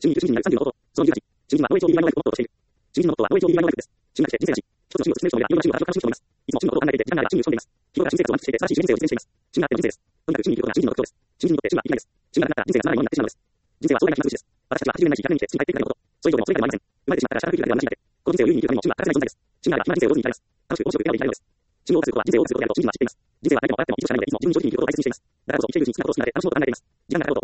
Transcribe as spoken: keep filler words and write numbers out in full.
主にいる主人になるさんじゅうのこと。そのにじゅうはち。主人は防衛上 ビーワイ のライフをモットーとしている。主人のモットーは防衛上 ビーワイ のライフです。主になって人生だし、一つの主義を進める人の上で、いろんな主義を正しくしております。いつも主のことを考えていて、時間があれば主義を仕込んでいます。日頃から主生活を満喫していて、正しい主人生を実践しています。主になっての人生です。とにかく主にいることが主人の特徴です。主人にとって主は生きがいです。主がなくなったら人生がつまらないものになってしまうのです。人生は壮大な暇尽しです。私たちははちじゅうねんないしひゃくねんにして死に帰っていくだけのこと。それ以上でもそれ以下でもありません。生まれてしまったらしばらく生きるだけでは虚しいだけ。この人生を有意義に生きるためにも主には欠かせない存在です。主になれば暇な人生を上手に生きられます。楽しく面白く笑顔で生きられるのです。主に謳歌することは人生を謳歌することであると主人は知っています。人生は誰でも笑ってもいいとしかないので、いつも十分に生きることを大切にしています。だからこそ生きているうちに好きなことを好きなので楽しもうと考えています。時間がかかろうと